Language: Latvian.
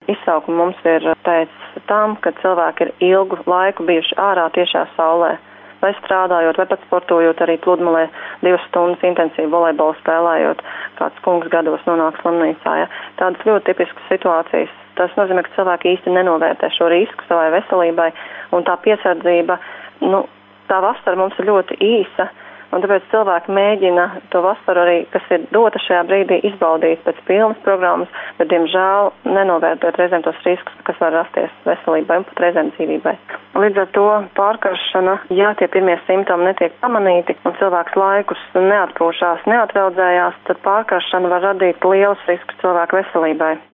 izsaukumi mums ir pēc tam, kad cilvēki ir ilgu laiku bijuši ārā tiešā saulē. Vai strādājot, vai pat sportojot arī pludmalē 2 stundas intensīvi volejbolu spēlējot, kāds kungs gados nonāk slimnīcā. Ja? Tādas ļoti tipiskas situācijas. Tas nozīmē, ka cilvēki īsti nenovērtē šo risku savai veselībai, un tā piesardzība, tā vasara mums ir ļoti īsa, un tāpēc cilvēki mēģina to vasaru arī, kas ir dota šajā brīdī, izbaudīt pēc pilnas programmas, bet, diemžēl, nenovērtēt reizēm tos riskus, kas var rasties veselībai un pat reizēm dzīvībai. Līdz ar to pārkaršana, ja tie pirmie simptomi netiek pamanīti un cilvēks laikus neatpūšās, neatraudzējās, tad pārkaršana var radīt lielus riskus cilvēku veselībai.